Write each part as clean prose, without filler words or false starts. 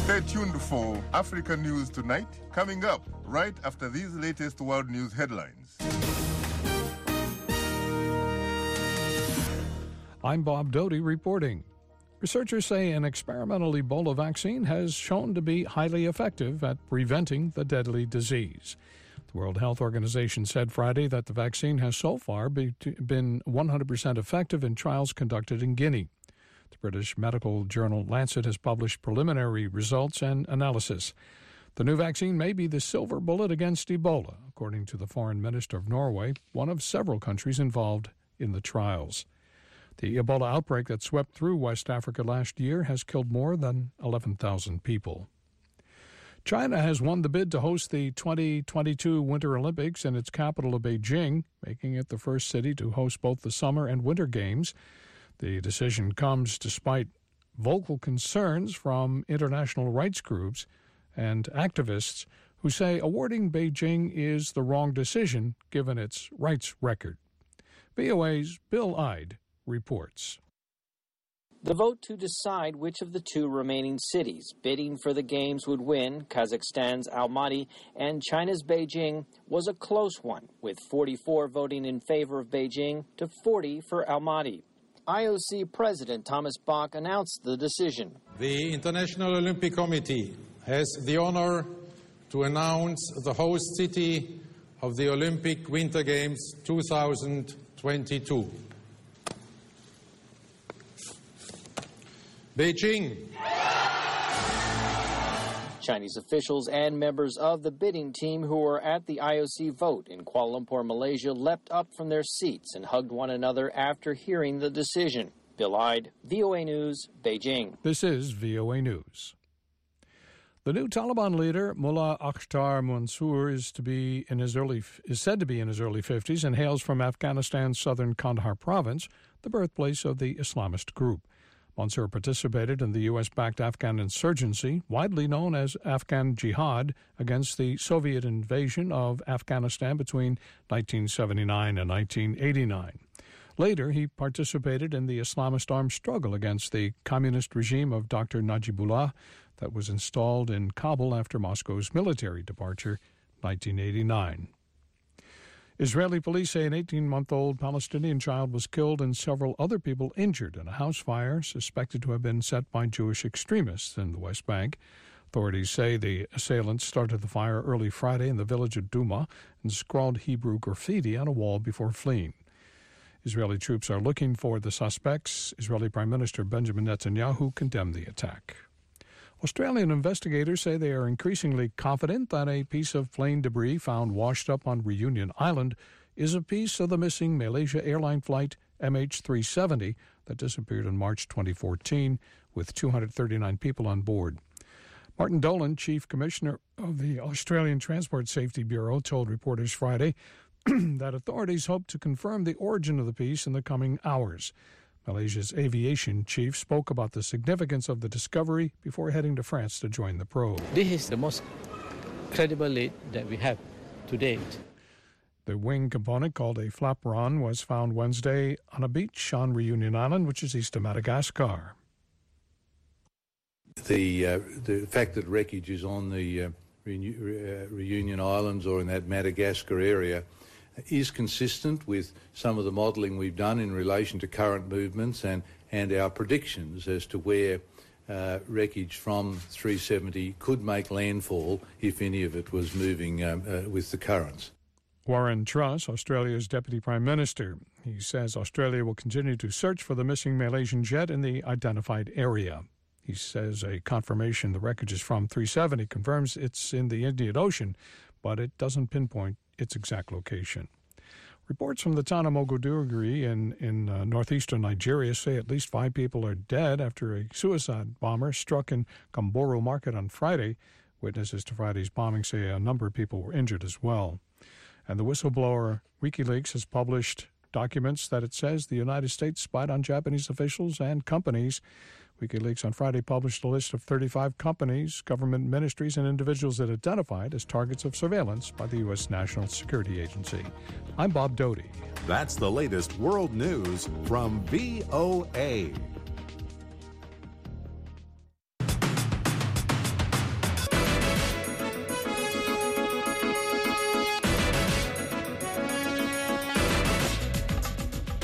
Stay tuned for Africa News Tonight, coming up right after these latest world news headlines. I'm Bob Doty reporting. Researchers say an experimental Ebola vaccine has shown to be highly effective at preventing the deadly disease. The World Health Organization said Friday that the vaccine has so far been 100% effective in trials conducted in Guinea. The British medical journal Lancet has published preliminary results and analysis. The new vaccine may be the silver bullet against Ebola, according to the Foreign Minister of Norway, one of several countries involved in the trials. The Ebola outbreak that swept through West Africa last year has killed more than 11,000 people. China has won the bid to host the 2022 Winter Olympics in its capital of Beijing, making it the first city to host both the Summer and Winter Games. The decision comes despite vocal concerns from international rights groups and activists who say awarding Beijing is the wrong decision given its rights record. VOA's Bill Ide reports. The vote to decide which of the two remaining cities bidding for the Games would win, Kazakhstan's Almaty and China's Beijing, was a close one, with 44 voting in favor of Beijing to 40 for Almaty. IOC President Thomas Bach announced the decision. The International Olympic Committee has the honor to announce the host city of the Olympic Winter Games 2022. Beijing. Chinese officials and members of the bidding team who were at the IOC vote in Kuala Lumpur, Malaysia, leapt up from their seats and hugged one another after hearing the decision. Bill Ide, VOA News, Beijing. This is VOA News. The new Taliban leader, Mullah Akhtar Mansour, is said to be in his early 50s and hails from Afghanistan's southern Kandahar province, the birthplace of the Islamist group. Mansour participated in the U.S.-backed Afghan insurgency, widely known as Afghan Jihad, against the Soviet invasion of Afghanistan between 1979 and 1989. Later, he participated in the Islamist armed struggle against the communist regime of Dr. Najibullah that was installed in Kabul after Moscow's military departure, 1989. Israeli police say an 18-month-old Palestinian child was killed and several other people injured in a house fire suspected to have been set by Jewish extremists in the West Bank. Authorities say the assailants started the fire early Friday in the village of Duma and scrawled Hebrew graffiti on a wall before fleeing. Israeli troops are looking for the suspects. Israeli Prime Minister Benjamin Netanyahu condemned the attack. Australian investigators say they are increasingly confident that a piece of plane debris found washed up on Reunion Island is a piece of the missing Malaysia airline flight MH370 that disappeared in March 2014 with 239 people on board. Martin Dolan, Chief Commissioner of the Australian Transport Safety Bureau, told reporters Friday that authorities hope to confirm the origin of the piece in the coming hours. Malaysia's aviation chief spoke about the significance of the discovery before heading to France to join the probe. This is the most credible lead that we have to date. The wing component, called a flaperon, was found Wednesday on a beach on Reunion Island, which is east of Madagascar. The fact that wreckage is on the Reunion Islands or in that Madagascar area is consistent with some of the modelling we've done in relation to current movements and our predictions as to where wreckage from 370 could make landfall if any of it was moving with the currents. Warren Truss, Australia's Deputy Prime Minister. He says Australia will continue to search for the missing Malaysian jet in the identified area. He says a confirmation the wreckage is from 370 confirms it's in the Indian Ocean, but it doesn't pinpoint its exact location. Reports from the town of Mogaduguri in northeastern Nigeria say at least 5 people are dead after a suicide bomber struck in Gamboro Market on Friday. Witnesses to Friday's bombing say a number of people were injured as well. And the whistleblower WikiLeaks has published documents that it says the United States spied on Japanese officials and companies. WikiLeaks on Friday published a list of 35 companies, government ministries, and individuals it identified as targets of surveillance by the U.S. National Security Agency. I'm Bob Doty. That's the latest world news from VOA.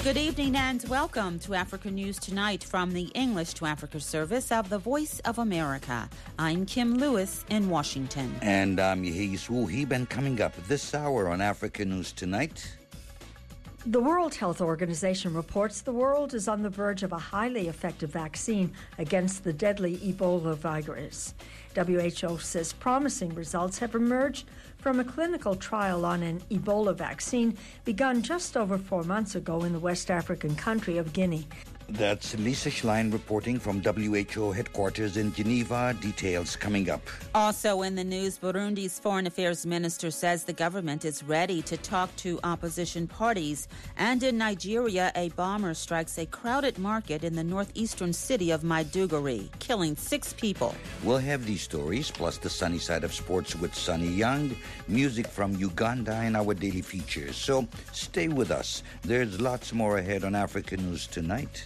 Good evening and welcome to Africa News Tonight from the English to Africa service of the Voice of America. I'm Kim Lewis in Washington. And I'm Yehis Wuhib, and coming up this hour on Africa News Tonight. The World Health Organization reports the world is on the verge of a highly effective vaccine against the deadly Ebola virus. WHO says promising results have emerged from a clinical trial on an Ebola vaccine begun just over 4 months ago in the West African country of Guinea. That's Lisa Schlein reporting from WHO headquarters in Geneva. Details coming up. Also in the news, Burundi's foreign affairs minister says the government is ready to talk to opposition parties. And in Nigeria, a bomber strikes a crowded market in the northeastern city of Maiduguri, killing 6 people. We'll have these stories, plus the sunny side of sports with Sunny Young, music from Uganda, and our daily features. So stay with us. There's lots more ahead on Africa News Tonight.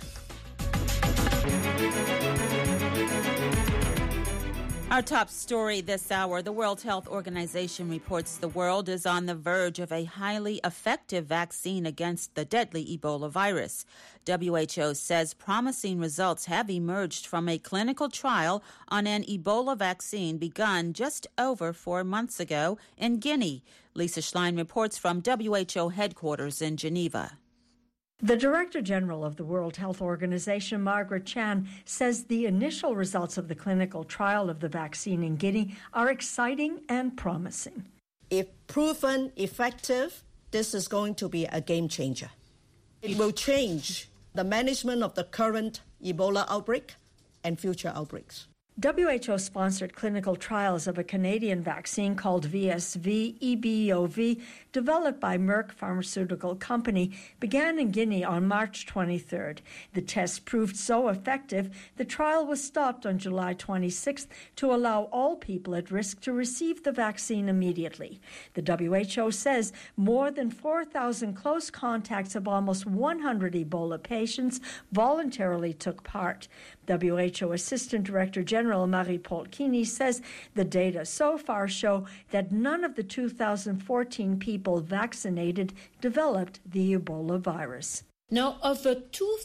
Our top story this hour, the World Health Organization reports the world is on the verge of a highly effective vaccine against the deadly Ebola virus. WHO says promising results have emerged from a clinical trial on an Ebola vaccine begun just over 4 months ago in Guinea. Lisa Schlein reports from WHO headquarters in Geneva. The Director General of the World Health Organization, Margaret Chan, says the initial results of the clinical trial of the vaccine in Guinea are exciting and promising. If proven effective, this is going to be a game changer. It will change the management of the current Ebola outbreak and future outbreaks. WHO-sponsored clinical trials of a Canadian vaccine called VSV-EBOV, developed by Merck Pharmaceutical Company, began in Guinea on March 23rd. The test proved so effective, the trial was stopped on July 26th to allow all people at risk to receive the vaccine immediately. The WHO says more than 4,000 close contacts of almost 100 Ebola patients voluntarily took part. WHO Assistant Director General Marie-Paule Kini says the data so far show that none of the 2,014 people vaccinated developed the Ebola virus. Now, of the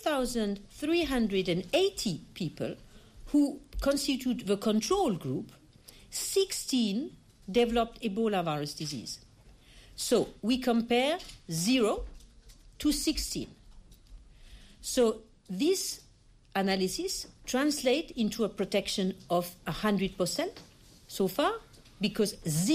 2,380 people who constitute the control group, 16 developed Ebola virus disease. So we compare 0 to 16. So this analysis translate into a protection of 100% so far, because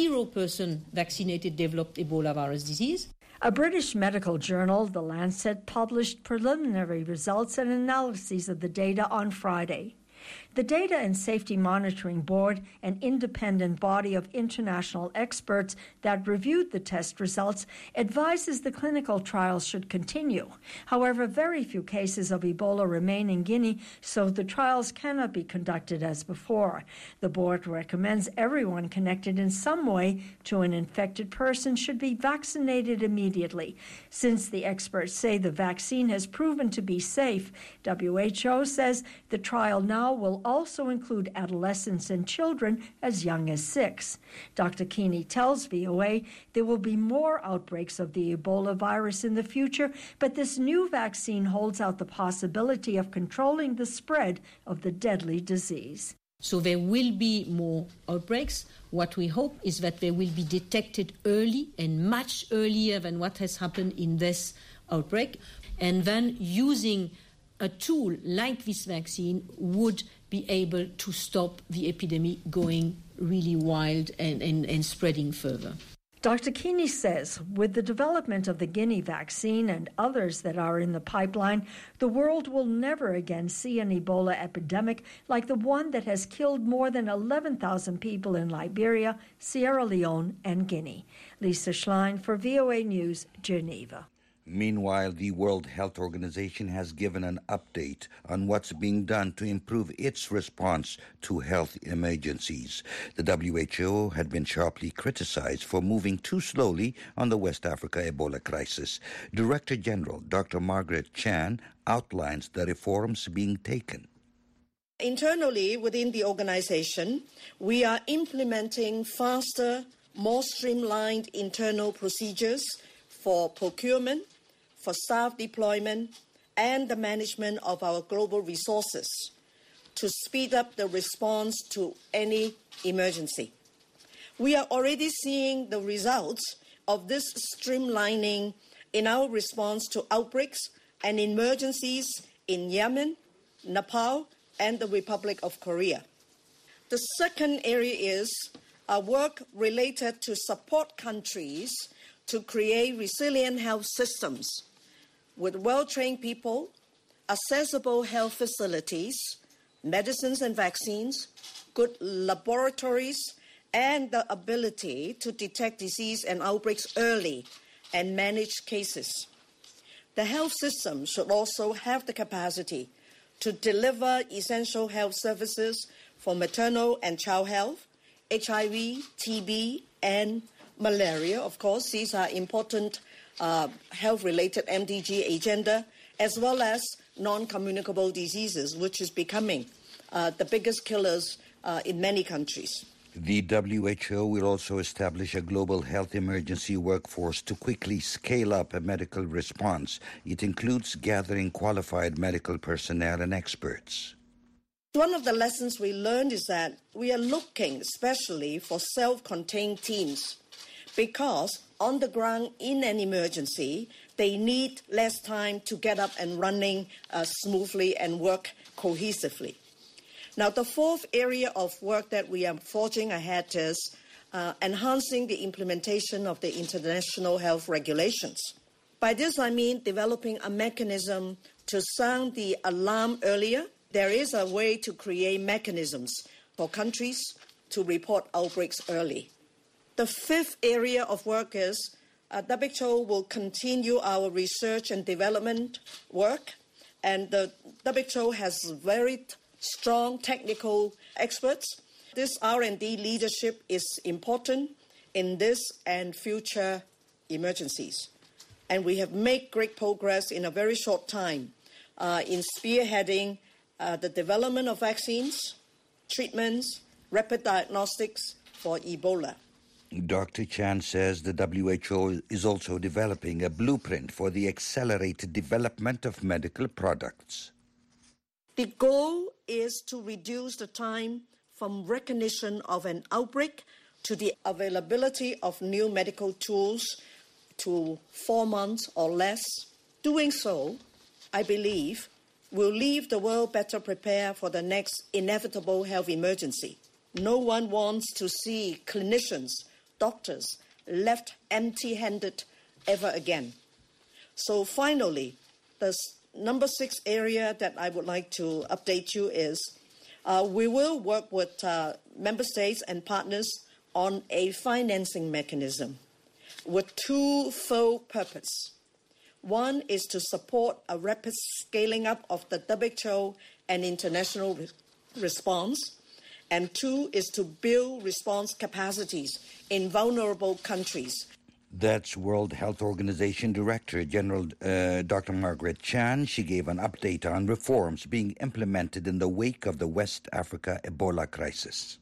0% vaccinated developed Ebola virus disease. A British medical journal, The Lancet, published preliminary results and analyses of the data on Friday. The Data and Safety Monitoring Board, an independent body of international experts that reviewed the test results, advises the clinical trials should continue. However, very few cases of Ebola remain in Guinea, so the trials cannot be conducted as before. The board recommends everyone connected in some way to an infected person should be vaccinated immediately. Since the experts say the vaccine has proven to be safe, WHO says the trial now will also include adolescents and children as young as 6. Dr. Kini tells VOA there will be more outbreaks of the Ebola virus in the future, but this new vaccine holds out the possibility of controlling the spread of the deadly disease. So there will be more outbreaks. What we hope is that they will be detected early and much earlier than what has happened in this outbreak. And then using a tool like this vaccine would be able to stop the epidemic going really wild and spreading further. Dr. Kini says with the development of the Guinea vaccine and others that are in the pipeline, the world will never again see an Ebola epidemic like the one that has killed more than 11,000 people in Liberia, Sierra Leone, and Guinea. Lisa Schlein for VOA News, Geneva. Meanwhile, the World Health Organization has given an update on what's being done to improve its response to health emergencies. The WHO had been sharply criticized for moving too slowly on the West Africa Ebola crisis. Director General Dr. Margaret Chan outlines the reforms being taken. Internally, within the organization, we are implementing faster, more streamlined internal procedures for procurement, for staff deployment and the management of our global resources to speed up the response to any emergency. We are already seeing the results of this streamlining in our response to outbreaks and emergencies in Yemen, Nepal, and the Republic of Korea. The second area is our work related to support countries to create resilient health systems with well-trained people, accessible health facilities, medicines and vaccines, good laboratories, and the ability to detect disease and outbreaks early and manage cases. The health system should also have the capacity to deliver essential health services for maternal and child health, HIV, TB, and malaria. Of course, these are important health-related MDG agenda, as well as non-communicable diseases, which is becoming the biggest killers in many countries. The WHO will also establish a global health emergency workforce to quickly scale up a medical response. It includes gathering qualified medical personnel and experts. One of the lessons we learned is that we are looking especially for self-contained teams because on the ground in an emergency, they need less time to get up and running smoothly and work cohesively. Now, the fourth area of work that we are forging ahead is enhancing the implementation of the international health regulations. By this, I mean developing a mechanism to sound the alarm earlier. There is a way to create mechanisms for countries to report outbreaks early. The fifth area of work is WHO will continue our research and development work, and the WHO has very strong technical experts. This R&D leadership is important in this and future emergencies. And we have made great progress in a very short time in spearheading the development of vaccines, treatments, rapid diagnostics for Ebola. Dr. Chan says the WHO is also developing a blueprint for the accelerated development of medical products. The goal is to reduce the time from recognition of an outbreak to the availability of new medical tools to 4 months or less. Doing so, I believe, will leave the world better prepared for the next inevitable health emergency. No one wants to see clinicians, doctors, left empty-handed ever again. So finally, the number 6 area that I would like to update you is we will work with member states and partners on a financing mechanism with twofold purpose. One is to support a rapid scaling up of the WHO and international response, and 2 is to build response capacities in vulnerable countries. That's World Health Organization Director General Dr. Margaret Chan. She gave an update on reforms being implemented in the wake of the West Africa Ebola crisis.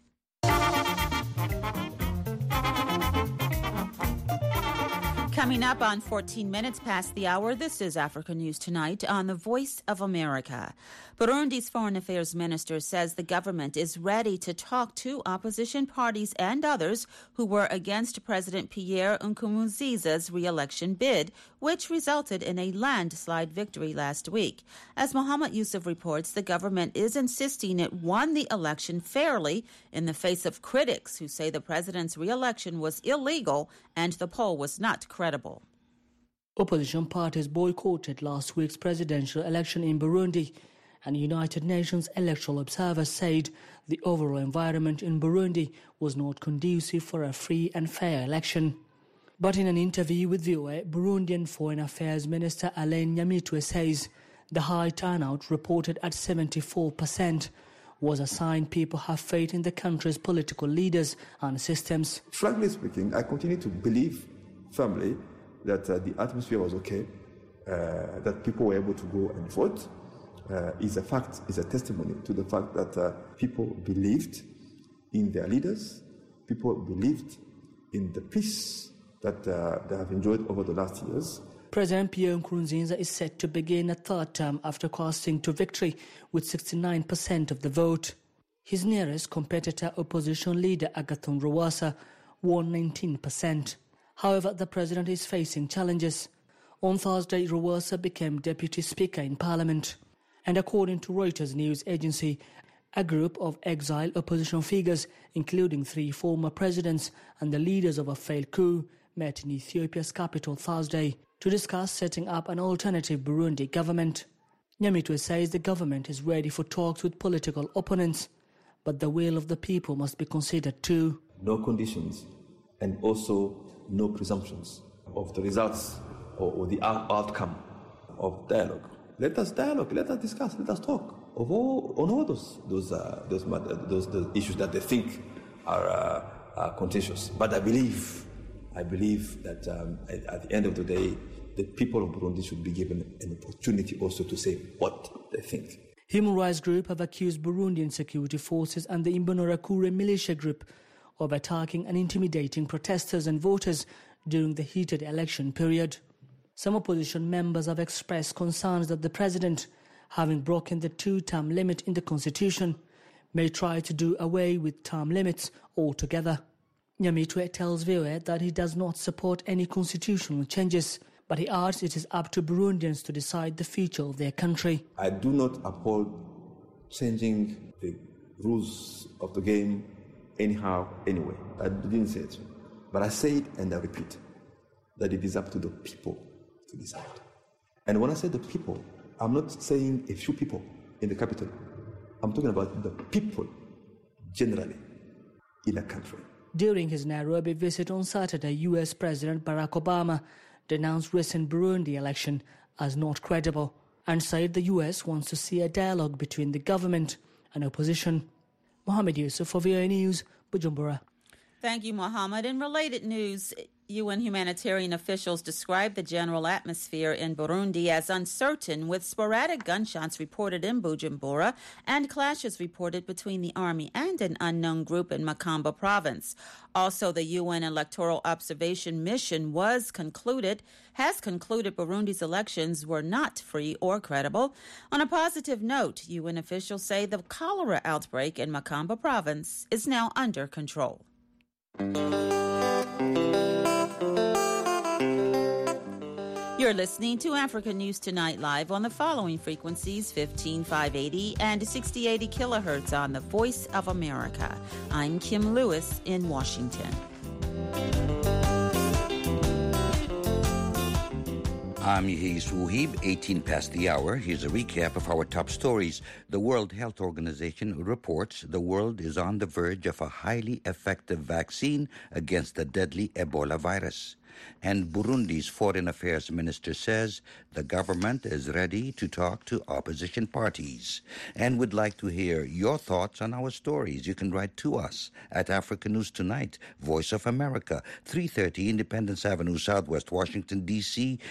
Coming up on 14 minutes past the hour, this is Africa News Tonight on the Voice of America. Burundi's foreign affairs minister says the government is ready to talk to opposition parties and others who were against President Pierre Nkurunziza's re-election bid, which resulted in a landslide victory last week. As Mohammed Yusuf reports, the government is insisting it won the election fairly in the face of critics who say the president's re-election was illegal and the poll was not credible. Opposition parties boycotted last week's presidential election in Burundi, and United Nations electoral observers said the overall environment in Burundi was not conducive for a free and fair election. But in an interview with VOA, Burundian Foreign Affairs Minister Alain Nyamitwe says the high turnout, reported at 74%, was a sign people have faith in the country's political leaders and systems. Frankly speaking, I continue to believe firmly that the atmosphere was okay, that people were able to go and vote. Is a fact, is a testimony to the fact that people believed in their leaders, people believed in the peace that they have enjoyed over the last years, President Pierre Nkurunziza is set to begin a third term after casting to victory with 69% of the vote. His nearest competitor, opposition leader Agathon Rwasa, won 19%. However, the president is facing challenges. On Thursday, Rwasa became deputy speaker in parliament. And according to Reuters news agency, a group of exiled opposition figures, including 3 former presidents and the leaders of a failed coup, met in Ethiopia's capital Thursday to discuss setting up an alternative Burundi government. Nyamitwe says the government is ready for talks with political opponents, but the will of the people must be considered too. No conditions and also no presumptions of the results or the outcome of dialogue. Let us dialogue, let us discuss, let us talk on all those issues that they think are contentious. But I believe that at the end of the day, the people of Burundi should be given an opportunity also to say what they think. Human rights groups have accused Burundian security forces and the Imbonerakure militia group of attacking and intimidating protesters and voters during the heated election period. Some opposition members have expressed concerns that the president, having broken the 2-term limit in the constitution, may try to do away with term limits altogether. Nyamitwe tells VOA that he does not support any constitutional changes, but he adds it is up to Burundians to decide the future of their country. I do not uphold changing the rules of the game anyhow, anyway. I didn't say it. But I say it and I repeat that it is up to the people to decide. And when I say the people, I'm not saying a few people in the capital. I'm talking about the people generally in a country. During his Nairobi visit on Saturday, US President Barack Obama denounced recent Burundi election as not credible and said the US wants to see a dialogue between the government and opposition. Mohammed Yusuf for VOA News, Bujumbura. Thank you, Mohammed. In related news, UN humanitarian officials describe the general atmosphere in Burundi as uncertain, with sporadic gunshots reported in Bujumbura and clashes reported between the army and an unknown group in Makamba province. Also, the UN Electoral Observation Mission has concluded Burundi's elections were not free or credible. On a positive note, UN officials say the cholera outbreak in Makamba province is now under control. You're listening to Africa News Tonight live on the following frequencies: 15580 and 6080 kilohertz on the Voice of America. I'm Kim Lewis in Washington. I'm Yehiz Wuhib, 18 past the hour. Here's a recap of our top stories. The World Health Organization reports the world is on the verge of a highly effective vaccine against the deadly Ebola virus. And Burundi's foreign affairs minister says the government is ready to talk to opposition parties. And would like to hear your thoughts on our stories. You can write to us at Africa News Tonight, Voice of America, 330 Independence Avenue, Southwest Washington, D.C.,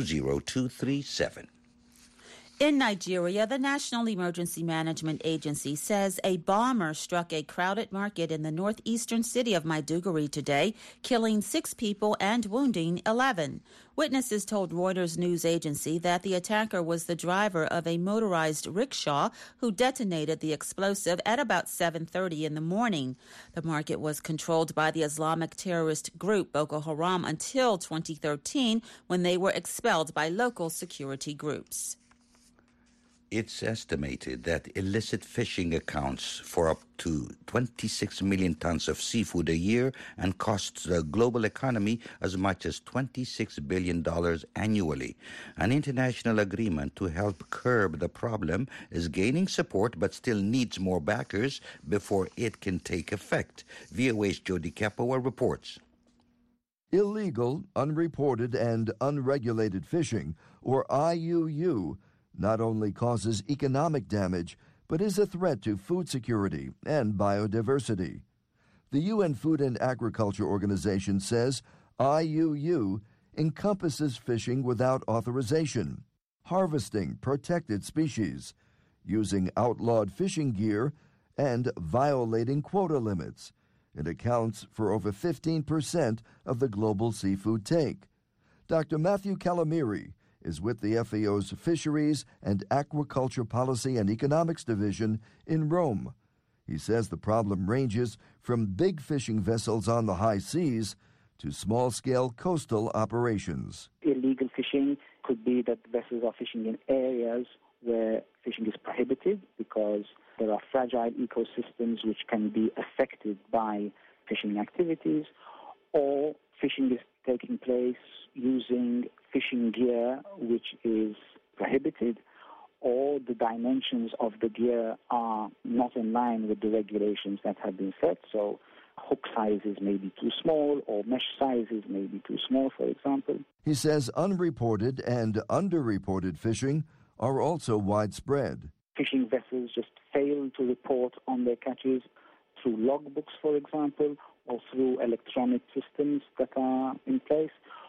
20237. In Nigeria, the National Emergency Management Agency says a bomber struck a crowded market in the northeastern city of Maiduguri today, killing 6 people and wounding 11. Witnesses told Reuters news agency that the attacker was the driver of a motorized rickshaw who detonated the explosive at about 7:30 in the morning. The market was controlled by the Islamic terrorist group Boko Haram until 2013, when they were expelled by local security groups. It's estimated that illicit fishing accounts for up to 26 million tons of seafood a year and costs the global economy as much as $26 billion annually. An international agreement to help curb the problem is gaining support but still needs more backers before it can take effect. VOA's Jody Kapoor reports. Illegal, unreported, and unregulated fishing, or IUU, not only causes economic damage, but is a threat to food security and biodiversity. The UN Food and Agriculture Organization says IUU encompasses fishing without authorization, harvesting protected species, using outlawed fishing gear, and violating quota limits. It accounts for over 15% of the global seafood take. Dr. Matthew Calamiri is with the FAO's Fisheries and Aquaculture Policy and Economics Division in Rome. He says the problem ranges from big fishing vessels on the high seas to small-scale coastal operations. Illegal fishing could be that vessels are fishing in areas where fishing is prohibited because there are fragile ecosystems which can be affected by fishing activities, or fishing is taking place using fishing gear which is prohibited, or the dimensions of the gear are not in line with the regulations that have been set. So hook sizes may be too small, or mesh sizes may be too small, for example. He says unreported and underreported fishing are also widespread. Fishing vessels just fail to report on their catches through logbooks, for example, or through electronic systems that are in place,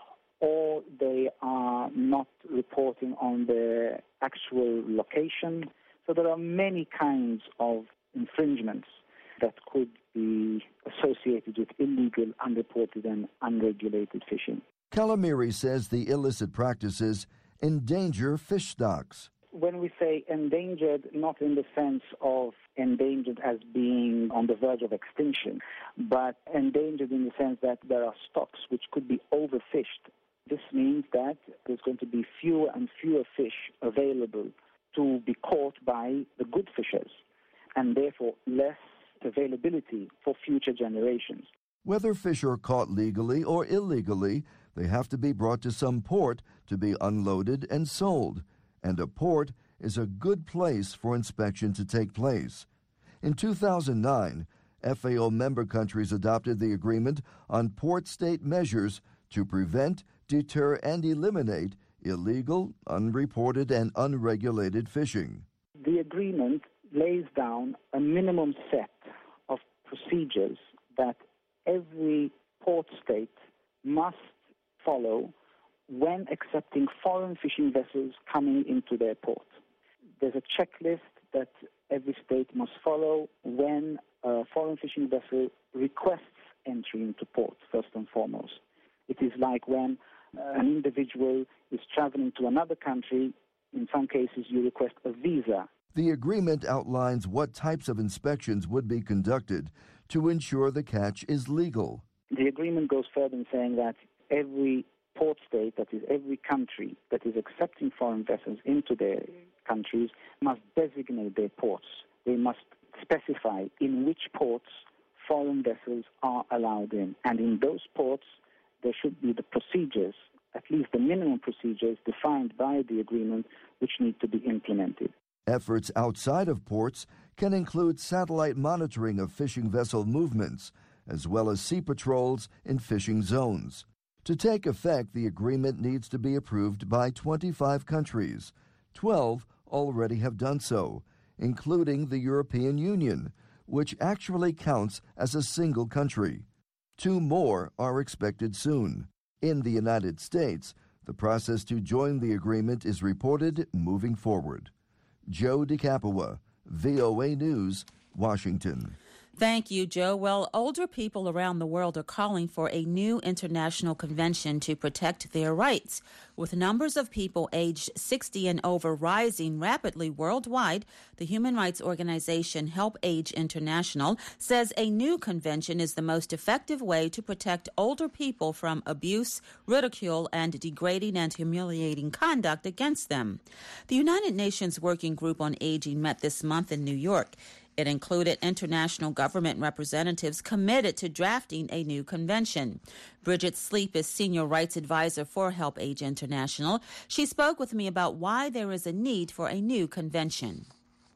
or they are not reporting on their actual location. So there are many kinds of infringements that could be associated with illegal, unreported, and unregulated fishing. Calamiri says the illicit practices endanger fish stocks. When we say endangered, not in the sense of endangered as being on the verge of extinction, but endangered in the sense that there are stocks which could be overfished. This means that there's going to be fewer and fewer fish available to be caught by the good fishers, and therefore less availability for future generations. Whether fish are caught legally or illegally, they have to be brought to some port to be unloaded and sold. And a port is a good place for inspection to take place. In 2009, FAO member countries adopted the Agreement on Port State Measures to prevent, deter, and eliminate illegal, unreported, and unregulated fishing. The agreement lays down a minimum set of procedures that every port state must follow when accepting foreign fishing vessels coming into their port. There's a checklist that every state must follow when a foreign fishing vessel requests entry into port, first and foremost. It is like when an individual is traveling to another country, in some cases you request a visa. The agreement outlines what types of inspections would be conducted to ensure the catch is legal. The agreement goes further in saying that every port state, that is every country that is accepting foreign vessels into their countries, must designate their ports. They must specify in which ports foreign vessels are allowed in. And in those ports, there should be the procedures, at least the minimum procedures defined by the agreement, which need to be implemented. Efforts outside of ports can include satellite monitoring of fishing vessel movements, as well as sea patrols in fishing zones. To take effect, the agreement needs to be approved by 25 countries. 12 already have done so, including the European Union, which actually counts as a single country. 2 more are expected soon. In the United States, the process to join the agreement is reported moving forward. Joe DeCapua, VOA News, Washington. Thank you, Joe. Well, older people around the world are calling for a new international convention to protect their rights. With numbers of people aged 60 and over rising rapidly worldwide, the human rights organization Help Age International says a new convention is the most effective way to protect older people from abuse, ridicule, and degrading and humiliating conduct against them. The United Nations Working Group on Aging met this month in New York. It included international government representatives committed to drafting a new convention. Bridget Sleep is Senior Rights Advisor for Help Age International. She spoke with me about why there is a need for a new convention.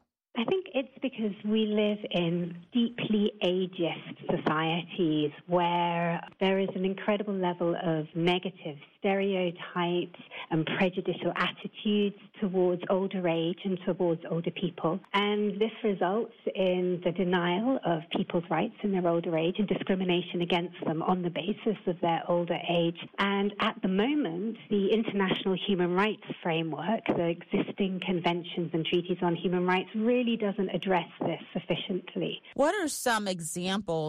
I think it's because we live in deeply ageist societies where there is an incredible level of negative stereotypes and prejudicial attitudes towards older age and towards older people. And this results in the denial of people's rights in their older age and discrimination against them on the basis of their older age. And at the moment, the international human rights framework, the existing conventions and treaties on human rights, really doesn't address this sufficiently. What are some examples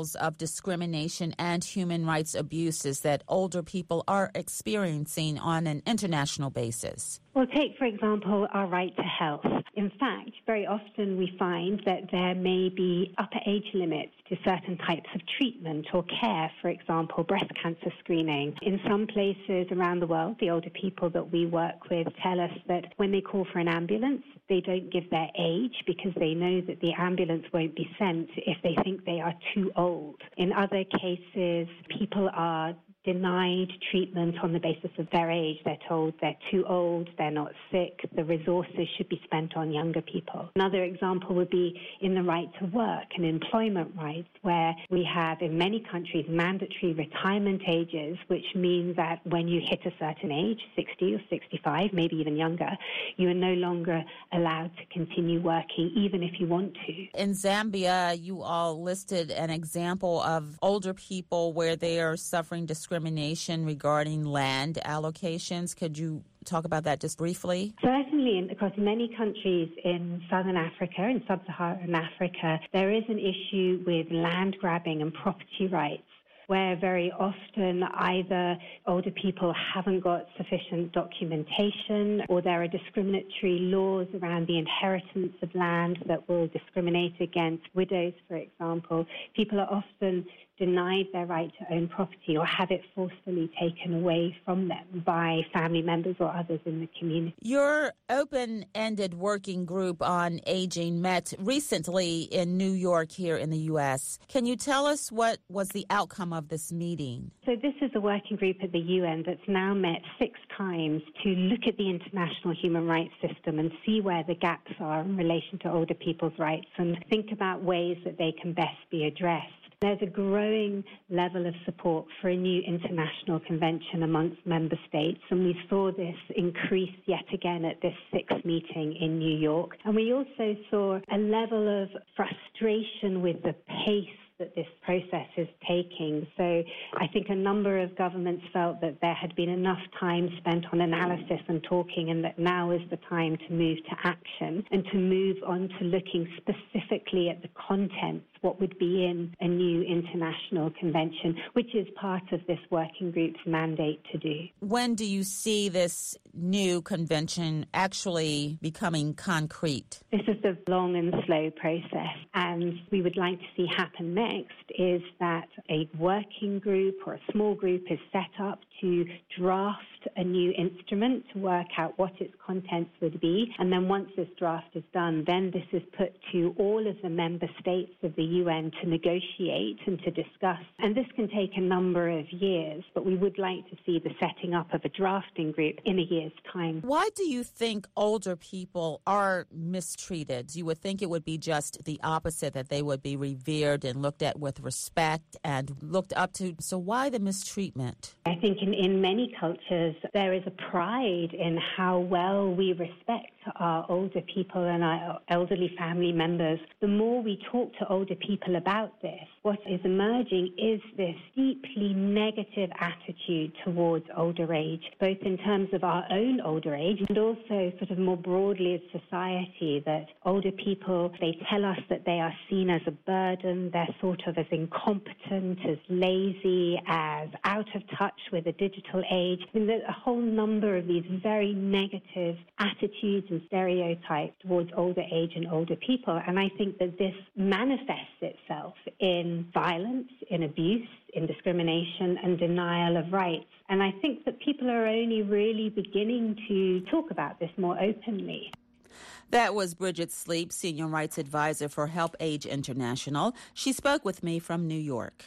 examples of discrimination and human rights abuses that older people are experiencing on an international basis? Well, take, for example, our right to health. In fact, very often we find that there may be upper age limits to certain types of treatment or care, for example, breast cancer screening. In some places around the world, the older people that we work with tell us that when they call for an ambulance, they don't give their age because they know that the ambulance won't be sent if they think they are too old. In other cases, people are denied treatment on the basis of their age. They're told they're too old, they're not sick, the resources should be spent on younger people. Another example would be in the right to work and employment rights, where we have in many countries mandatory retirement ages, which means that when you hit a certain age, 60 or 65, maybe even younger, you are no longer allowed to continue working, even if you want to. In Zambia, you all listed an example of older people where they are suffering discrimination regarding land allocations. Could you talk about that just briefly? Certainly, across many countries in Southern Africa and Sub-Saharan Africa, there is an issue with land grabbing and property rights, where very often either older people haven't got sufficient documentation or there are discriminatory laws around the inheritance of land that will discriminate against widows, for example. People are often denied their right to own property or have it forcefully taken away from them by family members or others in the community. Your open-ended working group on aging met recently in New York here in the U.S. Can you tell us what was the outcome of this meeting? So this is a working group at the UN that's now met 6 times to look at the international human rights system and see where the gaps are in relation to older people's rights and think about ways that they can best be addressed. There's a growing level of support for a new international convention amongst member states, and we saw this increase yet again at this 6th meeting in New York. And we also saw a level of frustration with the pace that this process is taking. So I think a number of governments felt that there had been enough time spent on analysis and talking, and that now is the time to move to action and to move on to looking specifically at the contents, what would be in a new international convention, which is part of this working group's mandate to do. When do you see this new convention actually becoming concrete? This is the long and slow process, and we would like to see happen next is that a working group or a small group is set up to draft a new instrument to work out what its contents would be. And then once this draft is done, then this is put to all of the member states of the UN to negotiate and to discuss. And this can take a number of years, but we would like to see the setting up of a drafting group in a year's time. Why do you think older people are mistreated? You would think it would be just the opposite, that they would be revered and looked at with respect and looked up to. So why the mistreatment? I think in many cultures, there is a pride in how well we respect our older people and our elderly family members. The more we talk to older people about this, what is emerging is this deeply negative attitude towards older age, both in terms of our own older age and also sort of more broadly as society, that older people, they tell us that they are seen as a burden, they're thought of as incompetent, as lazy, as out of touch with the digital age. And there's a whole number of these very negative attitudes and stereotypes towards older age and older people. And I think that this manifests itself in violence, in abuse, in discrimination and denial of rights. And I think that people are only really beginning to talk about this more openly. That was Bridget Sleep, Senior Rights Advisor for Help Age International. She spoke with me from New York.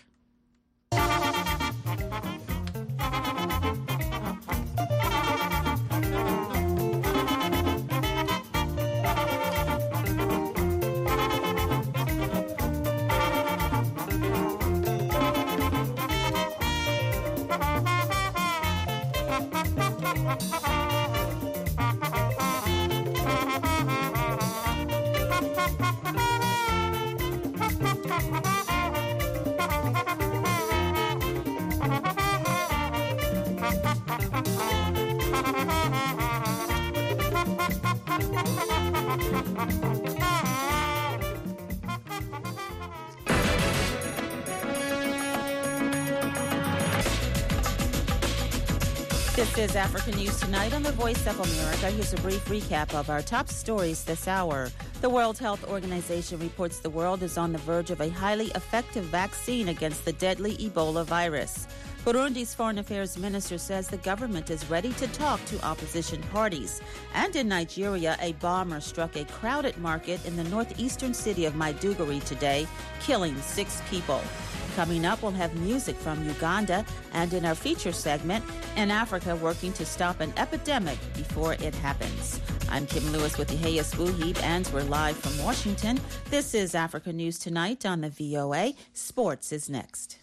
This is Africa News Tonight on the Voice of America. Here's a brief recap of our top stories this hour. The World Health Organization reports the world is on the verge of a highly effective vaccine against the deadly Ebola virus. Burundi's foreign affairs minister says the government is ready to talk to opposition parties. And in Nigeria, a bomber struck a crowded market in the northeastern city of Maiduguri today, killing 6 people. Coming up, we'll have music from Uganda, and in our feature segment, in Africa working to stop an epidemic before it happens. I'm Kim Lewis with Yehias Buhib, and we're live from Washington. This is Africa News Tonight on the VOA. Sports is next.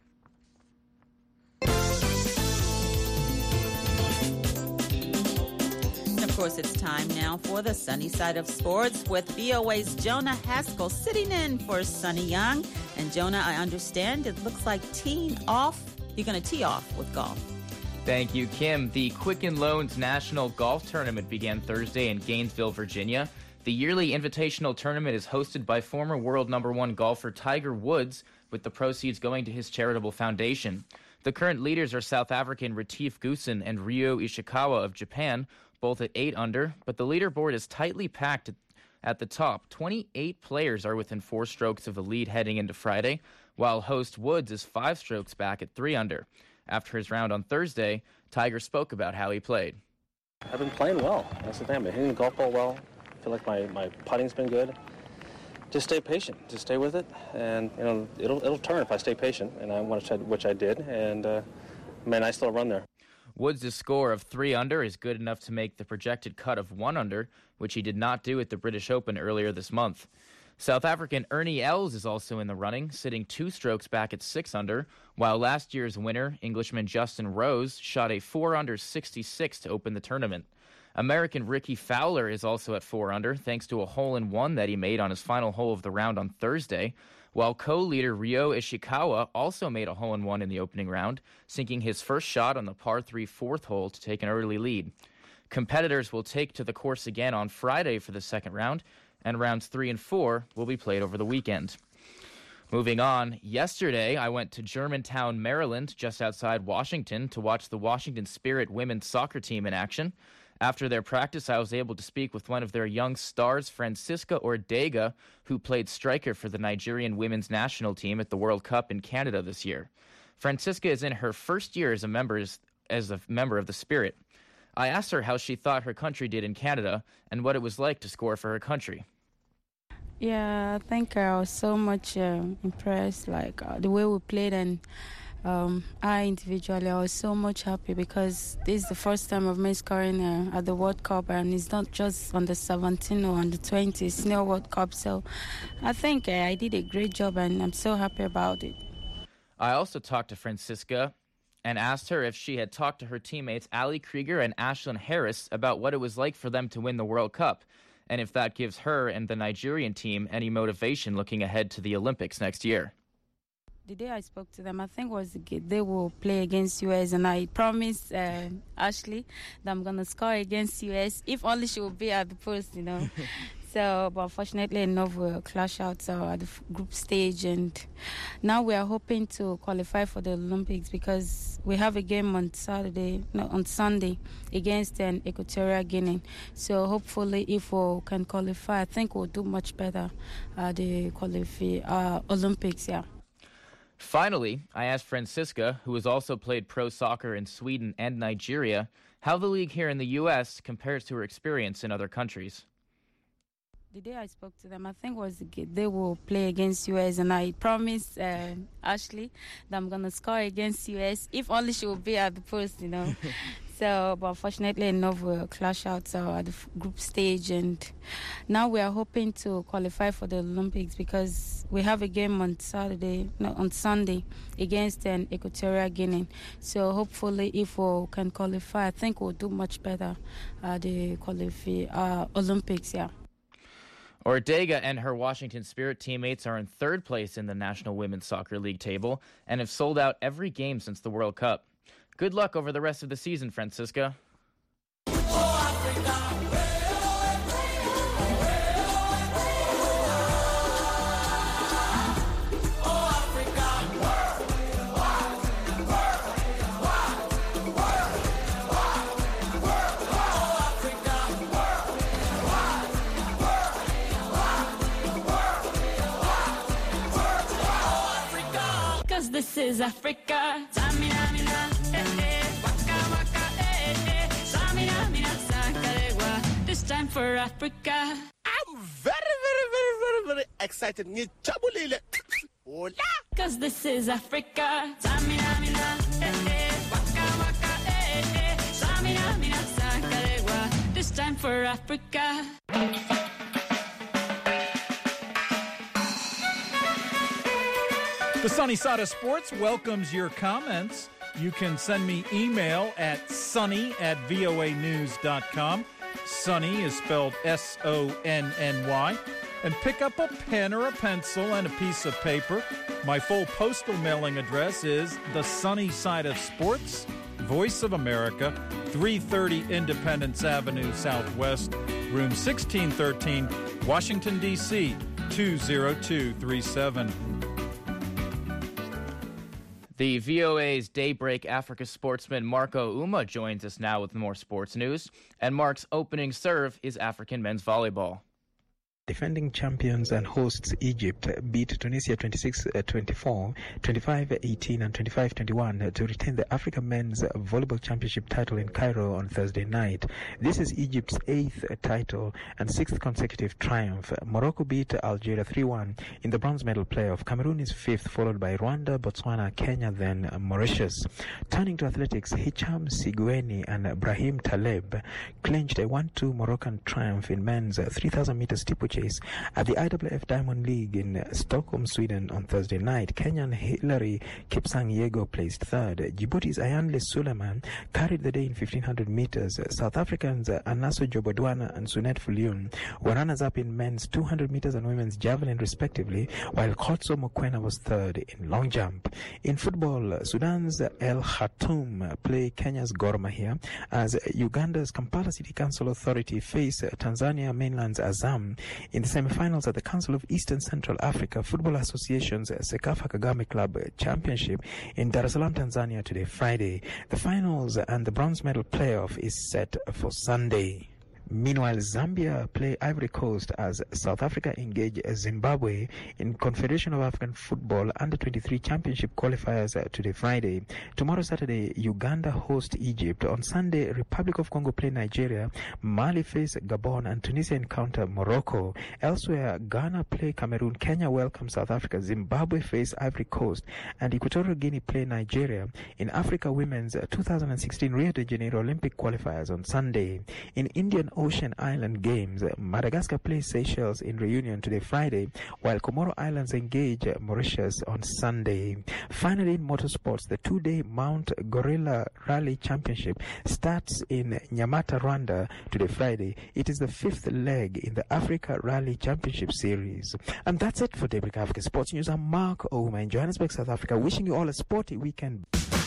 Of course, it's time now for the sunny side of sports with VOA's Jonah Haskell sitting in for Sunny Young. And Jonah, I understand it looks like you're going to tee off with golf. Thank you, Kim. The Quicken Loans National Golf Tournament began Thursday in Gainesville, Virginia. The yearly invitational tournament is hosted by former world #1 golfer Tiger Woods, with the proceeds going to his charitable foundation. The current leaders are South African Retief Goosen and Ryo Ishikawa of Japan, both at 8 under, but the leaderboard is tightly packed at the top. 28 players are within 4 strokes of the lead heading into Friday, while host Woods is 5 strokes back at 3 under. After his round on Thursday, Tiger spoke about how he played. I've been playing well. That's the thing. I've been hitting the golf ball well. I feel like my putting's been good. Just stay patient. Just stay with it, and it'll turn if I stay patient. And which I did, and made a nice little run there. Woods' score of 3 under is good enough to make the projected cut of 1 under, which he did not do at the British Open earlier this month. South African Ernie Els is also in the running, sitting 2 strokes back at 6 under, while last year's winner, Englishman Justin Rose, shot a 4 under 66 to open the tournament. American Ricky Fowler is also at 4 under, thanks to a hole-in-one that he made on his final hole of the round on Thursday, while co-leader Ryo Ishikawa also made a hole-in-one in the opening round, sinking his first shot on the par 3 4th hole to take an early lead. Competitors will take to the course again on Friday for the second round, and rounds 3 and 4 will be played over the weekend. Moving on, yesterday I went to Germantown, Maryland, just outside Washington, to watch the Washington Spirit women's soccer team in action. After their practice, I was able to speak with one of their young stars, Francisca Ordega, who played striker for the Nigerian women's national team at the World Cup in Canada this year. Francisca is in her first year as a member of the Spirit. I asked her how she thought her country did in Canada and what it was like to score for her country. Yeah, I think I was so much impressed, the way we played, and I individually, I was so much happy because this is the first time of me scoring at the World Cup, and it's not just on the 17 or on the 20, it's still World Cup. So I think I did a great job, and I'm so happy about it. I also talked to Francisca and asked her if she had talked to her teammates Ali Krieger and Ashlyn Harris about what it was like for them to win the World Cup, and if that gives her and the Nigerian team any motivation looking ahead to the Olympics next year. The day I spoke to them, I think was they will play against US, and I promised Ashley that I'm going to score against US, if only she will be at the post, So, but unfortunately enough, we'll clash out at the group stage, and now we are hoping to qualify for the Olympics because we have a game on Sunday against Equatorial Guinea. So hopefully, if we can qualify, I think we'll do much better at the Olympics. Yeah. Finally, I asked Francisca, who has also played pro soccer in Sweden and Nigeria, how the league here in the U.S. compares to her experience in other countries. The day I spoke to them, I think was they will play against US, and I promised Ashley that I'm going to score against US, if only she will be at the post, So, but unfortunately enough, we'll clash out at the group stage, and now we are hoping to qualify for the Olympics because we have a game on Sunday against Equatorial Guinea. So hopefully, if we can qualify, I think we'll do much better at the Olympics. Yeah. Ordega and her Washington Spirit teammates are in 3rd place in the National Women's Soccer League table and have sold out every game since the World Cup. Good luck over the rest of the season, Francisca. 'Cause this is Africa. Samina, mina, waka, waka, Samina, mina, sakarewa. This time for Africa. I'm very excited. Hola. 'Cause this is Africa. Samina, mina, waka, waka, Samina, mina, sakarewa. This time for Africa. The Sunny Side of Sports welcomes your comments. You can send me email at sunny@voanews.com. Sunny is spelled SONNY. And pick up a pen or a pencil and a piece of paper. My full postal mailing address is The Sunny Side of Sports, Voice of America, 330 Independence Avenue Southwest, room 1613, Washington, D.C., 20237. The VOA's Daybreak Africa sportsman Marco Uma joins us now with more sports news. And Mark's opening serve is African men's volleyball. Defending champions and hosts Egypt beat Tunisia 26-24, 25-18 and 25-21 to retain the Africa Men's Volleyball Championship title in Cairo on Thursday night. This is Egypt's 8th title and 6th consecutive triumph. Morocco beat Algeria 3-1 in the bronze medal playoff. Cameroon is 5th, followed by Rwanda, Botswana, Kenya, then Mauritius. Turning to athletics, Hicham Sigoueni and Brahim Taleb clinched a 1-2 Moroccan triumph in men's 3,000 meter steeplechase at the IAAF Diamond League in Stockholm, Sweden on Thursday night. Kenyan Hilary Kipsang-Yego placed 3rd. Djibouti's Ayanle Suleiman carried the day in 1,500 meters. South Africans Anaso Jobodwana and Sunet Fuliun were runners-up in men's 200 meters and women's javelin respectively, while Khotso Mokoena was 3rd in long jump. In football, Sudan's El Khartoum play Kenya's Gor Mahia as Uganda's Kampala City Council Authority face Tanzania mainland's Azam in the semi-finals at the Council of Eastern Central Africa Football Association's Sekafa Kagame Club Championship in Dar es Salaam, Tanzania today, Friday. The finals and the bronze medal playoff is set for Sunday. Meanwhile, Zambia play Ivory Coast as South Africa engage Zimbabwe in Confederation of African Football Under-23 Championship qualifiers today, Friday. Tomorrow, Saturday, Uganda host Egypt. On Sunday, Republic of Congo play Nigeria, Mali face Gabon, and Tunisia encounter Morocco. Elsewhere, Ghana play Cameroon, Kenya welcome South Africa, Zimbabwe face Ivory Coast, and Equatorial Guinea play Nigeria in Africa Women's 2016 Rio de Janeiro Olympic qualifiers on Sunday. In Indian Ocean Island Games, Madagascar plays Seychelles in reunion today, Friday, while Comoro Islands engage Mauritius on Sunday. Finally, in motorsports, the 2-day Mount Gorilla Rally Championship starts in Nyamata, Rwanda today, Friday. It is the 5th leg in the Africa Rally Championship Series. And that's it for Daybreak Africa Sports News. I'm Mark Ouma in Johannesburg, South Africa, wishing you all a sporty weekend.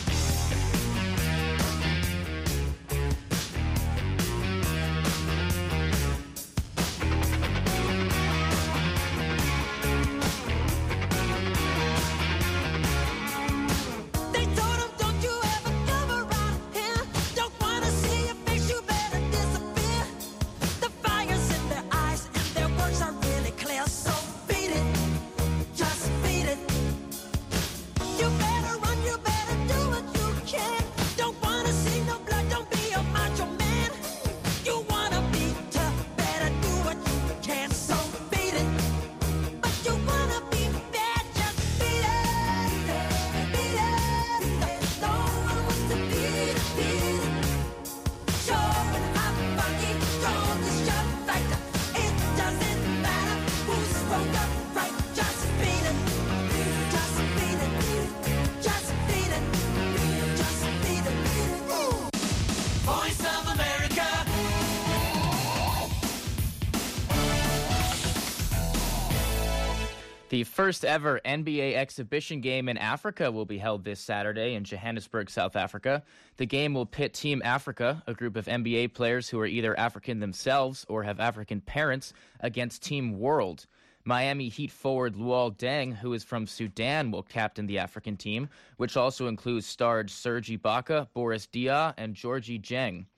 The first ever NBA exhibition game in Africa will be held this Saturday in Johannesburg, South Africa. The game will pit Team Africa, a group of NBA players who are either African themselves or have African parents, against Team World. Miami Heat forward Luol Deng, who is from Sudan, will captain the African team, which also includes stars Serge Ibaka, Boris Diaw, and Georgie Dieng.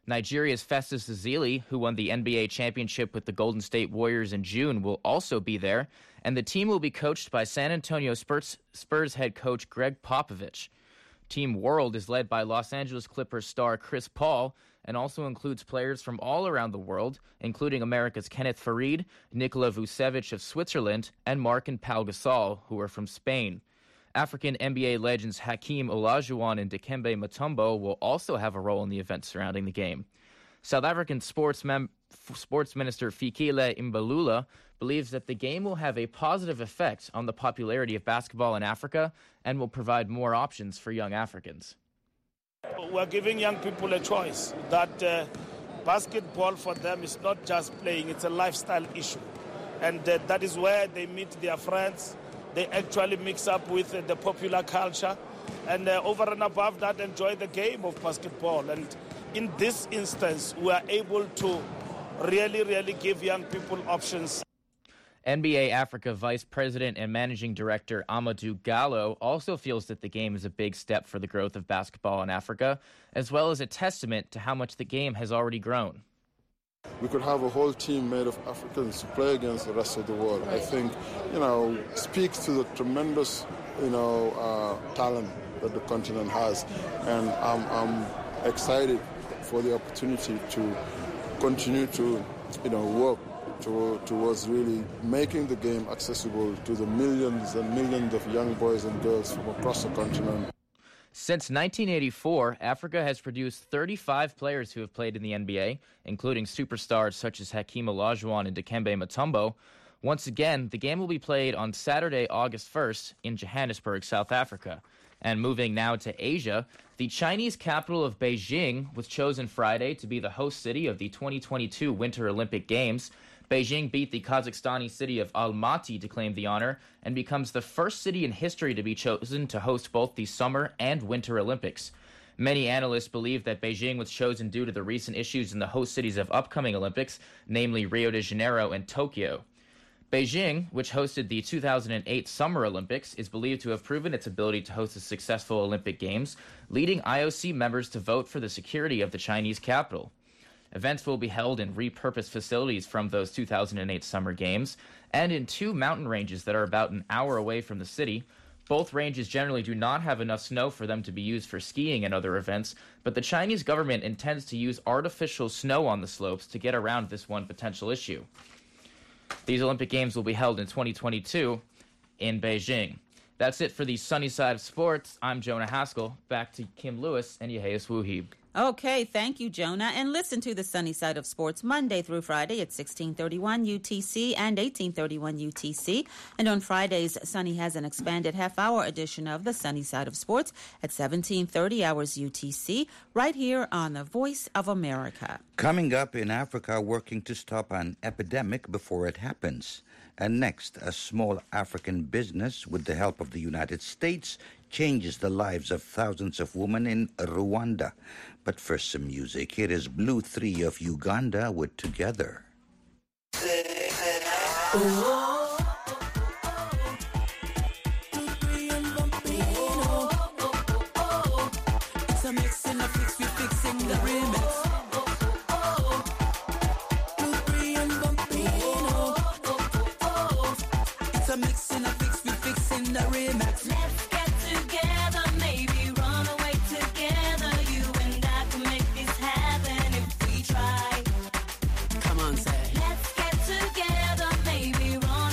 Nigeria's Festus Ezeli, who won the NBA championship with the Golden State Warriors in June, will also be there, and the team will be coached by San Antonio Spurs head coach Greg Popovich. Team World is led by Los Angeles Clippers star Chris Paul and also includes players from all around the world, including America's Kenneth Faried, Nikola Vucevic of Switzerland, and Marc and Pau Gasol, who are from Spain. African NBA legends Hakeem Olajuwon and Dikembe Mutombo will also have a role in the event surrounding the game. South African Sports Minister Fikile Mbalula believes that the game will have a positive effect on the popularity of basketball in Africa and will provide more options for young Africans. We're giving young people a choice that basketball for them is not just playing, it's a lifestyle issue. And that is where they meet their friends. They actually mix up with the popular culture and over and above that enjoy the game of basketball. And in this instance, we are able to really give young people options. NBA Africa Vice President and Managing Director Amadou Gallo also feels that the game is a big step for the growth of basketball in Africa, as well as a testament to how much the game has already grown. We could have a whole team made of Africans to play against the rest of the world. I think, speaks to the tremendous, talent that the continent has. And I'm excited for the opportunity to continue to, work towards really making the game accessible to the millions and millions of young boys and girls from across the continent. Since 1984, Africa has produced 35 players who have played in the NBA, including superstars such as Hakeem Olajuwon and Dikembe Mutombo. Once again, the game will be played on Saturday, August 1st in Johannesburg, South Africa. And moving now to Asia, the Chinese capital of Beijing was chosen Friday to be the host city of the 2022 Winter Olympic Games. Beijing beat the Kazakhstani city of Almaty to claim the honor and becomes the first city in history to be chosen to host both the Summer and Winter Olympics. Many analysts believe that Beijing was chosen due to the recent issues in the host cities of upcoming Olympics, namely Rio de Janeiro and Tokyo. Beijing, which hosted the 2008 Summer Olympics, is believed to have proven its ability to host a successful Olympic Games, leading IOC members to vote for the security of the Chinese capital. Events will be held in repurposed facilities from those 2008 Summer Games and in two mountain ranges that are about an hour away from the city. Both ranges generally do not have enough snow for them to be used for skiing and other events, but the Chinese government intends to use artificial snow on the slopes to get around this one potential issue. These Olympic Games will be held in 2022 in Beijing. That's it for the Sunny Side of Sports. I'm Jonah Haskell. Back to Kim Lewis and Yehias Wuhib. Okay, thank you, Jonah. And listen to the Sunny Side of Sports Monday through Friday at 1631 UTC and 1831 UTC. And on Fridays, Sunny has an expanded half-hour edition of the Sunny Side of Sports at 1730 hours UTC, right here on the Voice of America. Coming up, in Africa, working to stop an epidemic before it happens. And next, a small African business, with the help of the United States, changes the lives of thousands of women in Rwanda. But first, some music. Here is Blue 3 of Uganda with Together. It's a mix and a fix, we fixing the remix. Blue 3 and Bumpino. It's a mix and a fix, we fixing the remix. Let's get together, maybe run away together. You and I can make this happen if we try. Come on, say. Let's get together, maybe run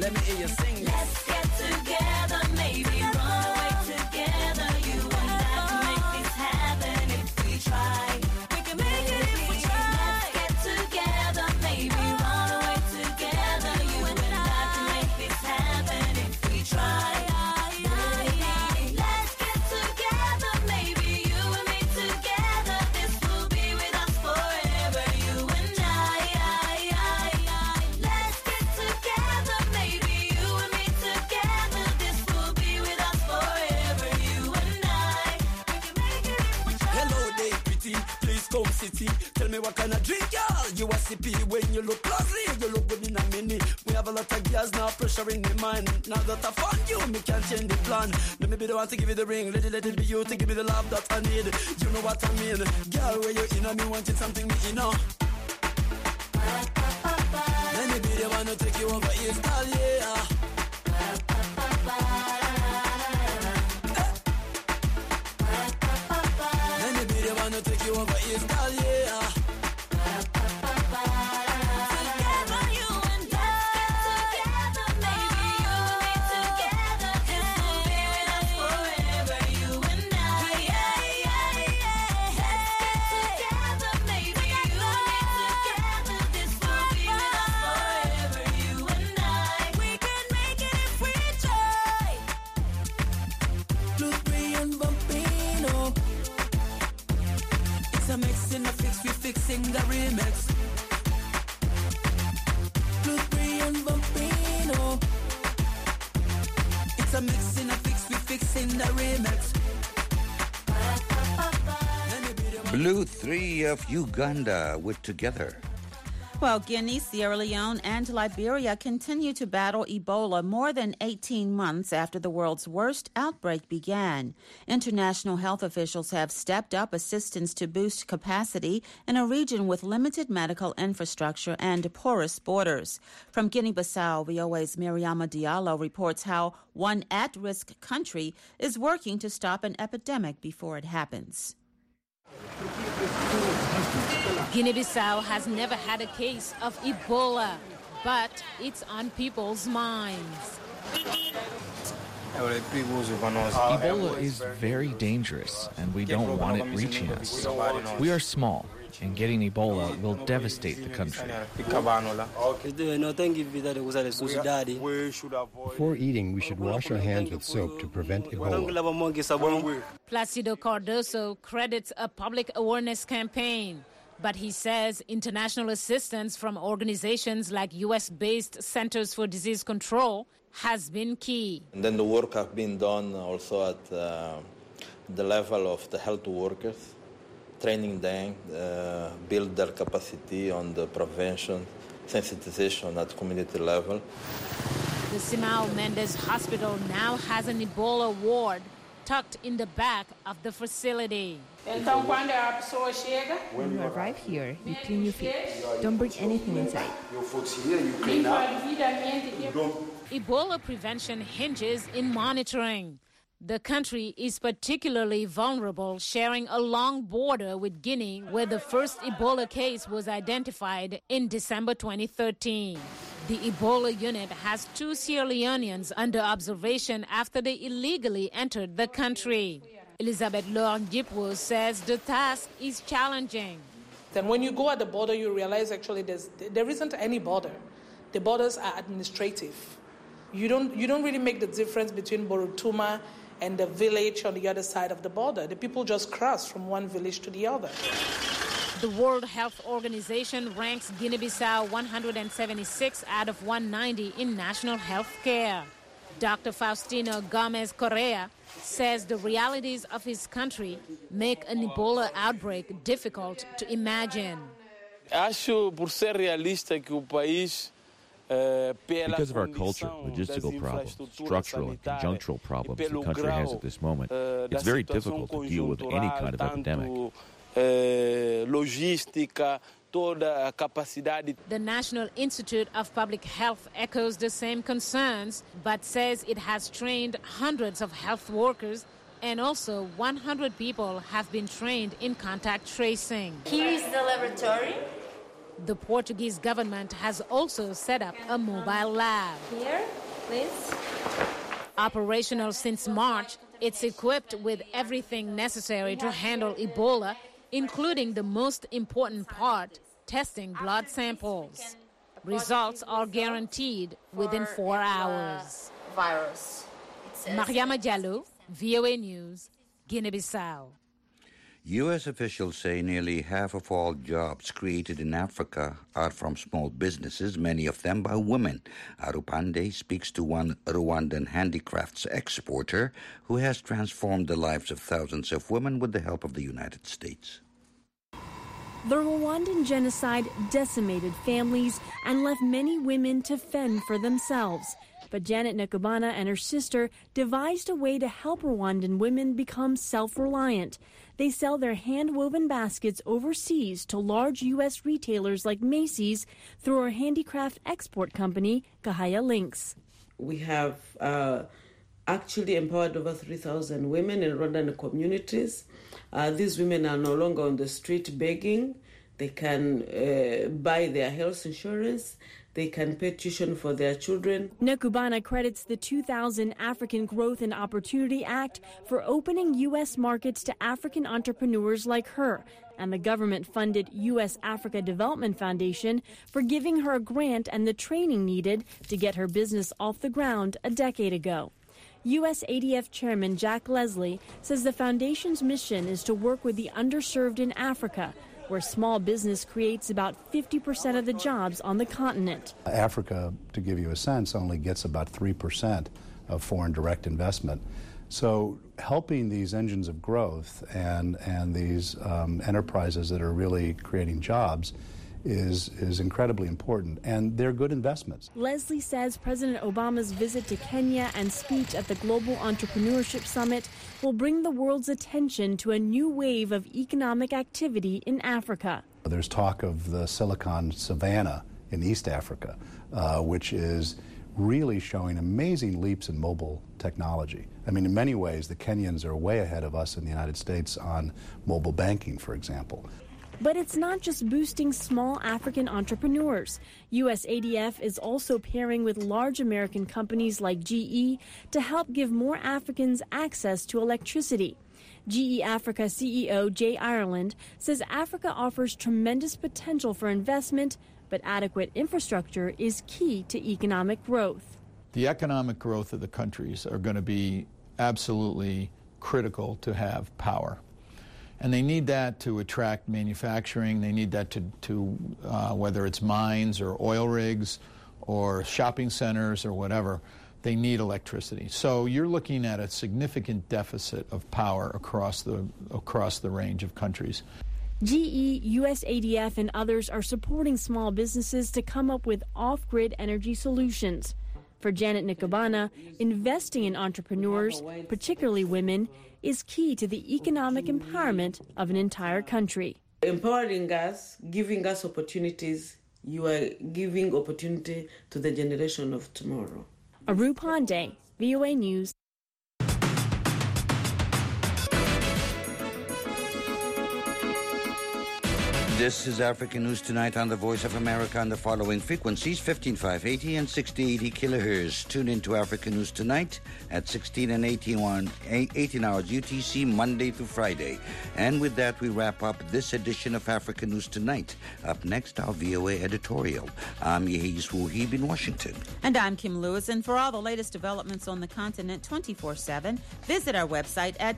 Let me hear you sing. Let's get together, maybe run away together. You and I can make this happen if we try. We can make it if we try. Let's get together, maybe run away together. You and I can make this happen if we try. Let's get together, maybe you and me together. This will be with us forever, you and I. Let's get together, maybe you and me together. This will be with us forever, you and I. We can make it if we try. Hello there, pretty. Please come city. Tell me what kind of drink, y'all. You a sippy when you look lovely. You look good in a mini. We have a lot of girls now pressuring the mind. Now that I found you, me can't change the plan. Let me be the one to give you the ring. Let it be you to give me the love that I need. You know what I mean. Girl, where you in on me wanting something me in on. Let me be the one to take you over East yeah. Let me be the one to take you over East yeah. Together, you and I. Together, maybe you and me together. This will be with us forever, you and I. Let's get together, maybe you and me together. This will be with us forever, you and I. We can make it if we try. Blueberry and Bambino. It's a mix in a fix, we fixing the remix. Blueberry and Bambino. It's a mix in a fix, we fixing the remix. Blue 3 of Uganda with Together. Well, Guinea, Sierra Leone, and Liberia continue to battle Ebola more than 18 months after the world's worst outbreak began. International health officials have stepped up assistance to boost capacity in a region with limited medical infrastructure and porous borders. From Guinea-Bissau, VOA's Miriama Diallo reports how one at-risk country is working to stop an epidemic before it happens. Guinea-Bissau has never had a case of Ebola, but it's on people's minds. Ebola is very dangerous, and we don't want it reaching us. We are small, and getting Ebola will devastate the country. Before eating, we should wash our hands with soap to prevent Ebola. Placido Cardoso credits a public awareness campaign, but he says international assistance from organizations like U.S.-based Centers for Disease Control has been key. And then the work has been done also at the level of the health workers, training them, build their capacity on the prevention, sensitization at community level. The Simão Mendes Hospital now has an Ebola ward tucked in the back of the facility. When you arrive here, you clean your feet. Don't bring anything inside. Your foot's here, you clean up. Ebola prevention hinges in monitoring. The country is particularly vulnerable, sharing a long border with Guinea, where the first Ebola case was identified in December 2013. The Ebola unit has 2 Sierra Leoneans under observation after they illegally entered the country. Elizabeth Lorne-Gipwo says the task is challenging. Then when you go at the border, you realize actually there isn't any border. The borders are administrative. You don't really make the difference between Borutuma and the village on the other side of the border. The people just cross from one village to the other. The World Health Organization ranks Guinea-Bissau 176 out of 190 in national health care. Dr. Faustino Gomez Correa says the realities of his country make an Ebola outbreak difficult to imagine. Because of our culture, logistical problems, structural and conjunctural problems the country has at this moment, it's very difficult to deal with any kind of epidemic. The National Institute of Public Health echoes the same concerns, but says it has trained hundreds of health workers, and also 100 people have been trained in contact tracing. Here is the laboratory. The Portuguese government has also set up a mobile lab. Here, please. Operational since March, it's equipped with everything necessary to handle Ebola, including the most important part, testing blood samples. Results are guaranteed within 4 hours. Virus. Mariama Diallo, VOA News, Guinea-Bissau. U.S. officials say nearly half of all jobs created in Africa are from small businesses, many of them by women. Arupande speaks to one Rwandan handicrafts exporter who has transformed the lives of thousands of women with the help of the United States. The Rwandan genocide decimated families and left many women to fend for themselves. But Janet Nakubana and her sister devised a way to help Rwandan women become self-reliant. They sell their hand-woven baskets overseas to large U.S. retailers like Macy's through our handicraft export company, Kahaya Links. We have actually empowered over 3,000 women in Rwandan communities. These women are no longer on the street begging. They can buy their health insurance. They can pay tuition for their children. Nakubana credits the 2000 African Growth and Opportunity Act for opening U.S. markets to African entrepreneurs like her, and the government-funded U.S. Africa Development Foundation for giving her a grant and the training needed to get her business off the ground a decade ago. U.S. ADF Chairman Jack Leslie says the foundation's mission is to work with the underserved in Africa, where small business creates about 50% of the jobs on the continent. Africa, to give you a sense, only gets about 3% of foreign direct investment. So helping these engines of growth and these enterprises that are really creating jobs is incredibly important, and they're good investments. Leslie says President Obama's visit to Kenya and speech at the Global Entrepreneurship Summit will bring the world's attention to a new wave of economic activity in Africa. There's talk of the Silicon Savannah in East Africa, which is really showing amazing leaps in mobile technology. I mean, in many ways, the Kenyans are way ahead of us in the United States on mobile banking, for example. But it's not just boosting small African entrepreneurs. USADF is also pairing with large American companies like GE to help give more Africans access to electricity. GE Africa CEO Jay Ireland says Africa offers tremendous potential for investment, but adequate infrastructure is key to economic growth. The economic growth of the countries are going to be absolutely critical to have power. And they need that to attract manufacturing. They need that to whether it's mines or oil rigs or shopping centers or whatever, they need electricity. So you're looking at a significant deficit of power across the range of countries. GE, USADF, and others are supporting small businesses to come up with off-grid energy solutions. For Janet Nakubana, investing in entrepreneurs, particularly women, is key to the economic empowerment of an entire country. Empowering us, giving us opportunities, you are giving opportunity to the generation of tomorrow. Aru Pandey, VOA News. This is African News Tonight on the Voice of America on the following frequencies, 15580 and 6080 kilohertz. Tune in to African News Tonight at 16 and 18 hours UTC, Monday through Friday. And with that, we wrap up this edition of African News Tonight. Up next, our VOA editorial. I'm Yehis Wuhib in Washington. And I'm Kim Lewis. And for all the latest developments on the continent 24/7, visit our website at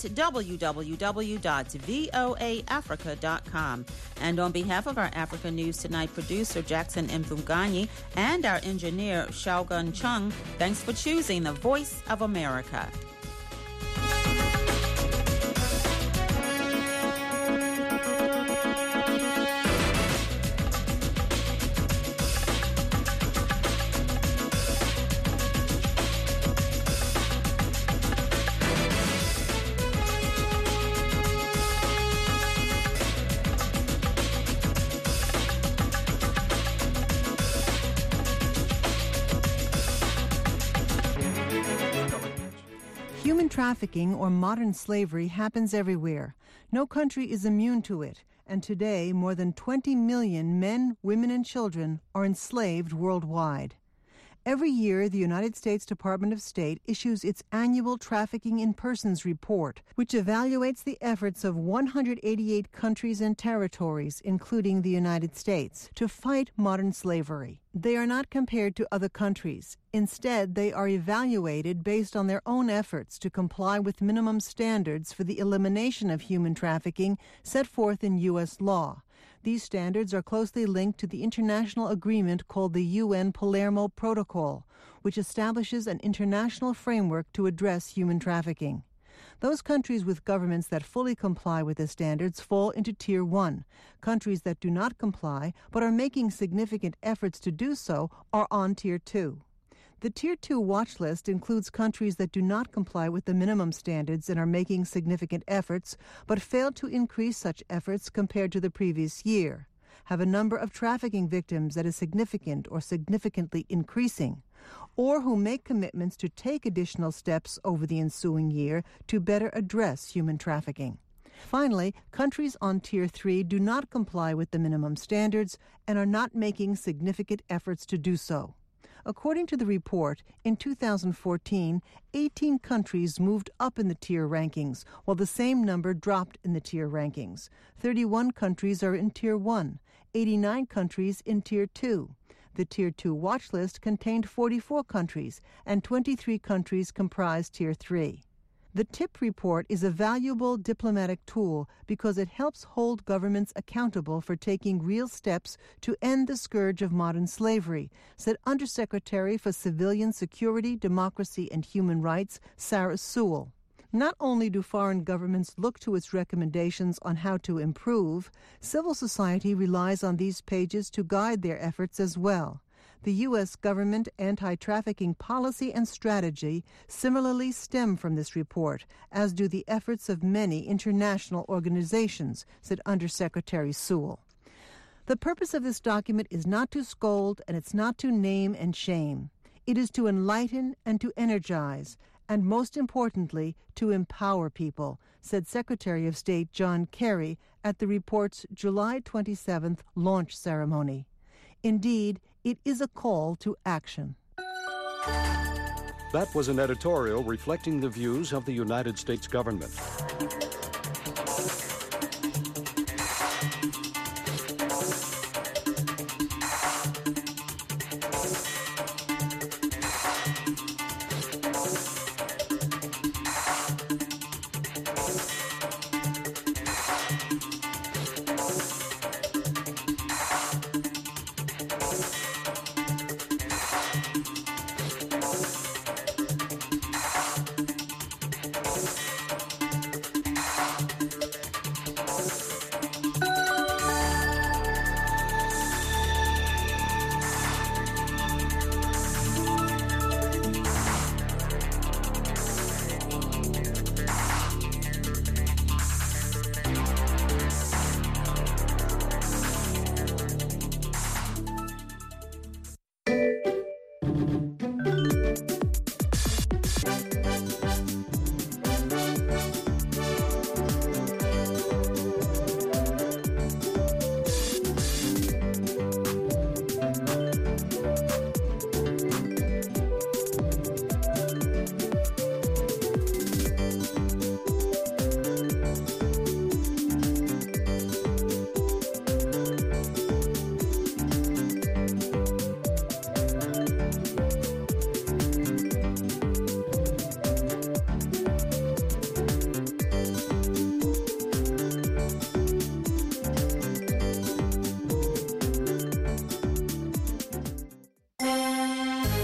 www.voaafrica.com. And on behalf of our Africa News Tonight producer, Jackson Mthunganyi, and our engineer, Xiaogun Chung, thanks for choosing the Voice of America. Human trafficking or modern slavery happens everywhere. No country is immune to it, and today more than 20 million men, women, and children are enslaved worldwide. Every year, the United States Department of State issues its annual Trafficking in Persons report, which evaluates the efforts of 188 countries and territories, including the United States, to fight modern slavery. They are not compared to other countries. Instead, they are evaluated based on their own efforts to comply with minimum standards for the elimination of human trafficking set forth in U.S. law. These standards are closely linked to the international agreement called the UN Palermo Protocol, which establishes an international framework to address human trafficking. Those countries with governments that fully comply with the standards fall into Tier 1. Countries that do not comply but are making significant efforts to do so are on Tier 2. The Tier 2 watch list includes countries that do not comply with the minimum standards and are making significant efforts, but fail to increase such efforts compared to the previous year, have a number of trafficking victims that is significant or significantly increasing, or who make commitments to take additional steps over the ensuing year to better address human trafficking. Finally, countries on Tier 3 do not comply with the minimum standards and are not making significant efforts to do so. According to the report, in 2014, 18 countries moved up in the tier rankings, while the same number dropped in the tier rankings. 31 countries are in Tier 1, 89 countries in Tier 2. The Tier 2 watch list contained 44 countries, and 23 countries comprised Tier 3. The TIP report is a valuable diplomatic tool because it helps hold governments accountable for taking real steps to end the scourge of modern slavery, said Undersecretary for Civilian Security, Democracy, and Human Rights, Sarah Sewell. Not only do foreign governments look to its recommendations on how to improve, civil society relies on these pages to guide their efforts as well. The U.S. government anti-trafficking policy and strategy similarly stem from this report, as do the efforts of many international organizations, said Undersecretary Sewell. The purpose of this document is not to scold, and it's not to name and shame. It is to enlighten and to energize, and most importantly, to empower people, said Secretary of State John Kerry at the report's July 27th launch ceremony. Indeed, it is a call to action. That was an editorial reflecting the views of the United States government.